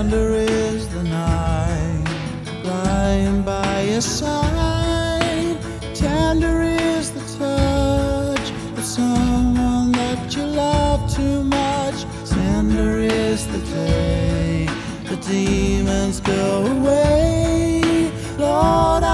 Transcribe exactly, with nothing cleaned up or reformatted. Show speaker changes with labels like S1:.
S1: Tender is the night lying by your side. Tender is the touch of someone that you love too much. Tender is the day the demons go away. Lord,